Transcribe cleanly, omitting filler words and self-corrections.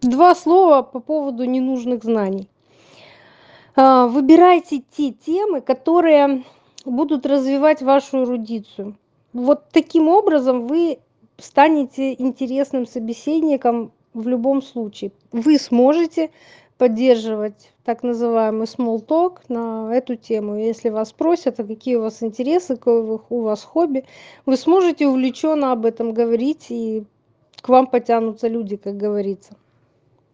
Два слова по поводу ненужных знаний. Выбирайте те темы, которые будут развивать вашу эрудицию. Вот таким образом вы станете интересным собеседником в любом случае. Вы сможете поддерживать так называемый small talk на эту тему. Если вас спросят, а какие у вас интересы, какое у вас хобби, вы сможете увлеченно об этом говорить, и к вам потянутся люди, как говорится.